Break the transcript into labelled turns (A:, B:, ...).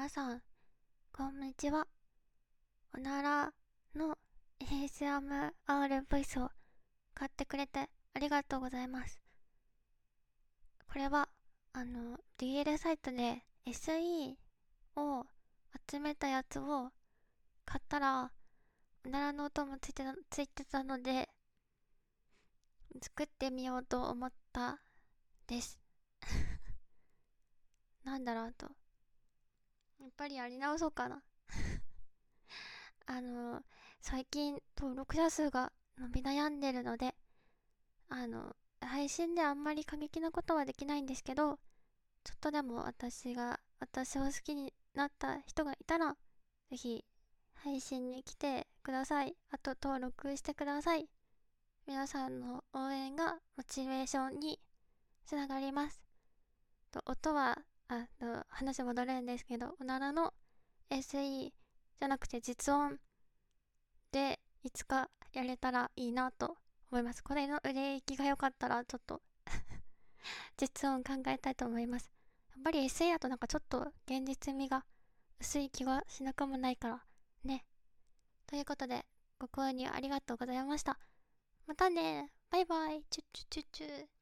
A: 皆さん、こんにちは。おならの ASMR ボイスを買ってくれてありがとうございます。これは、DL サイトで SE を集めたやつを買ったら、おならの音もついてたので、作ってみようと思ったです。なんだろうと。やっぱりやり直そうかな。あの、最近登録者数が伸び悩んでるので、配信であんまり過激なことはできないんですけど、ちょっとでも私を好きになった人がいたら、ぜひ配信に来てください。あと登録してください。皆さんの応援がモチベーションにつながります。音は、話戻るんですけど、おならの SE じゃなくて実音でいつかやれたらいいなと思います。これの売れ行きが良かったらちょっと実音考えたいと思います。やっぱり SE だとなんかちょっと現実味が薄い気がしなくもないからね。ということで、ご購入ありがとうございました。またね。バイバイ。チュッチュチュッチュ。